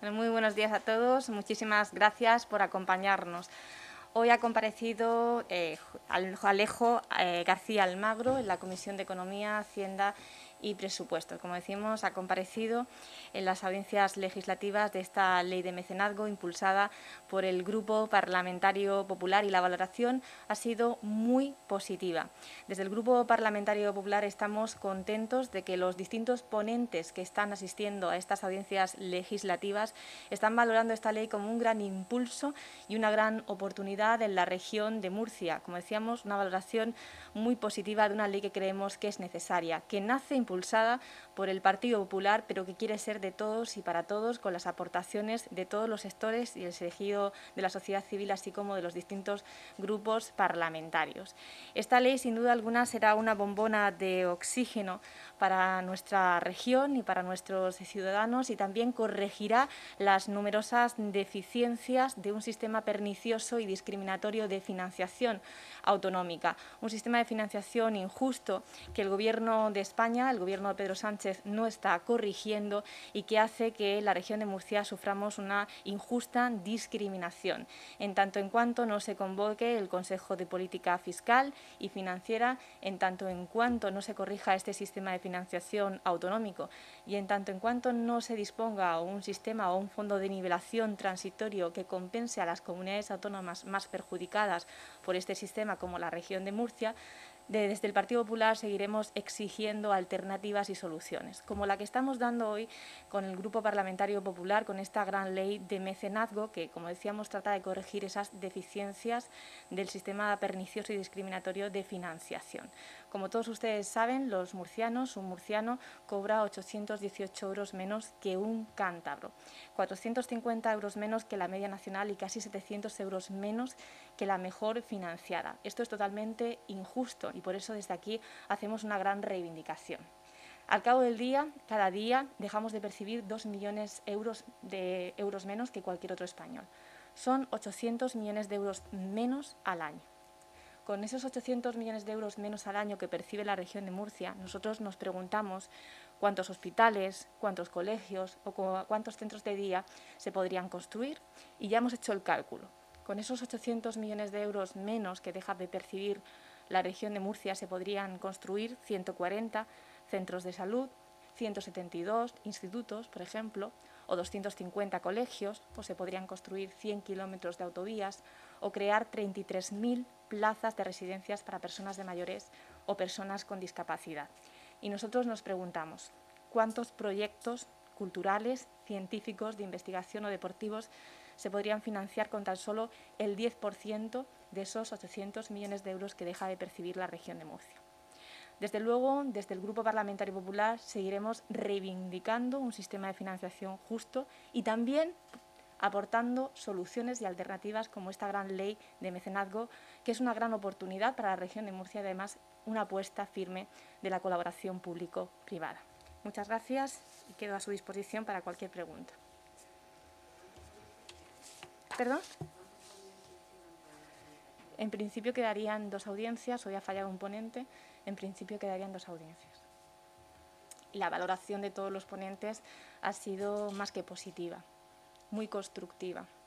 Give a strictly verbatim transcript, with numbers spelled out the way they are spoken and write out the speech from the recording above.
Muy buenos días a todos. Muchísimas gracias por acompañarnos. Hoy ha comparecido eh, Alejo eh, García Almagro en la Comisión de Economía, Hacienda y Presupuestos. Como decimos, ha comparecido en las audiencias legislativas de esta ley de mecenazgo impulsada por el Grupo Parlamentario Popular y la valoración ha sido muy positiva. Desde el Grupo Parlamentario Popular estamos contentos de que los distintos ponentes que están asistiendo a estas audiencias legislativas están valorando esta ley como un gran impulso y una gran oportunidad en la región de Murcia. Como decíamos, una valoración muy positiva de una ley que creemos que es necesaria, que nace impulsada por el Partido Popular, pero que quiere ser de todos y para todos, con las aportaciones de todos los sectores y el tejido de la sociedad civil, así como de los distintos grupos parlamentarios. Esta ley, sin duda alguna, será una bombona de oxígeno para nuestra región y para nuestros ciudadanos, y también corregirá las numerosas deficiencias de un sistema pernicioso y discriminatorio de financiación autonómica, un sistema de financiación injusto que el Gobierno de España, el Gobierno de Pedro Sánchez, no está corrigiendo y que hace que la región de Murcia suframos una injusta discriminación, en tanto en cuanto no se convoque el Consejo de Política Fiscal y Financiera, en tanto en cuanto no se corrija este sistema de financiación autonómico y en tanto en cuanto no se disponga un sistema o un fondo de nivelación transitorio que compense a las comunidades autónomas más perjudicadas por este sistema, como la región de Murcia. Desde el Partido Popular seguiremos exigiendo alternativas y soluciones, como la que estamos dando hoy con el Grupo Parlamentario Popular, con esta gran ley de mecenazgo que, como decíamos, trata de corregir esas deficiencias del sistema pernicioso y discriminatorio de financiación. Como todos ustedes saben, los murcianos, un murciano cobra ochocientos dieciocho euros menos que un cántabro, cuatrocientos cincuenta euros menos que la media nacional y casi setecientos euros menos que la mejor financiada. Esto es totalmente injusto y por eso desde aquí hacemos una gran reivindicación. Al cabo del día, cada día, dejamos de percibir dos millones euros de euros menos que cualquier otro español. Son ochocientos millones de euros menos al año. Con esos ochocientos millones de euros menos al año que percibe la región de Murcia, nosotros nos preguntamos cuántos hospitales, cuántos colegios o cuántos centros de día se podrían construir, y ya hemos hecho el cálculo. Con esos ochocientos millones de euros menos que deja de percibir la región de Murcia se podrían construir ciento cuarenta centros de salud, ciento setenta y dos institutos, por ejemplo, o doscientos cincuenta colegios, o se podrían construir cien kilómetros de autovías, o crear treinta y tres mil plazas de residencias para personas de mayores o personas con discapacidad. Y nosotros nos preguntamos, ¿cuántos proyectos culturales, científicos, de investigación o deportivos se podrían financiar con tan solo el diez por ciento de esos ochocientos millones de euros que deja de percibir la región de Murcia? Desde luego, desde el Grupo Parlamentario Popular seguiremos reivindicando un sistema de financiación justo y también aportando soluciones y alternativas como esta gran ley de mecenazgo, que es una gran oportunidad para la región de Murcia y además una apuesta firme de la colaboración público-privada. Muchas gracias y quedo a su disposición para cualquier pregunta. ¿Perdón? En principio quedarían dos audiencias, hoy ha fallado un ponente, en principio quedarían dos audiencias. Y la valoración de todos los ponentes ha sido más que positiva, muy constructiva.